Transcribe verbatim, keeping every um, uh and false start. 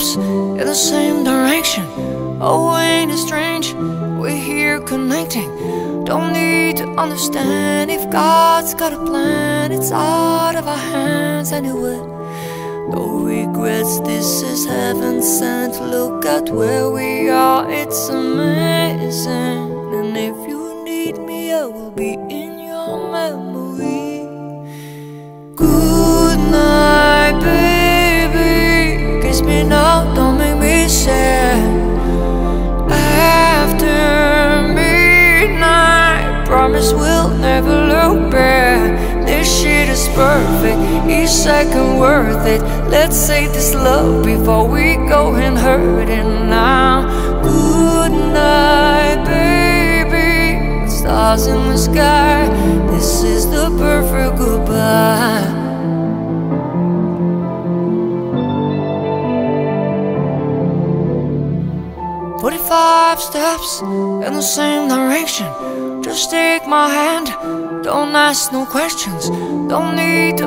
steps in the same direction. Oh, ain't it strange? We're here connecting. Don't need to understand if God's got a plan. It's out of our hands anyway. No regrets, this is heaven sent. Look at where we are, it's amazing. And if you need me, I will be in your memory. Good night, baby. Kiss me now, don't make me sad. After midnight, promise we'll never look back. This shit is perfect, each second worth it. Let's save this love before we go and hurt it now. Good night, baby. Stars in the sky, this is the perfect goodbye. Forty-five steps in the same direction. Just take my hand, don't ask no questions. Don't need to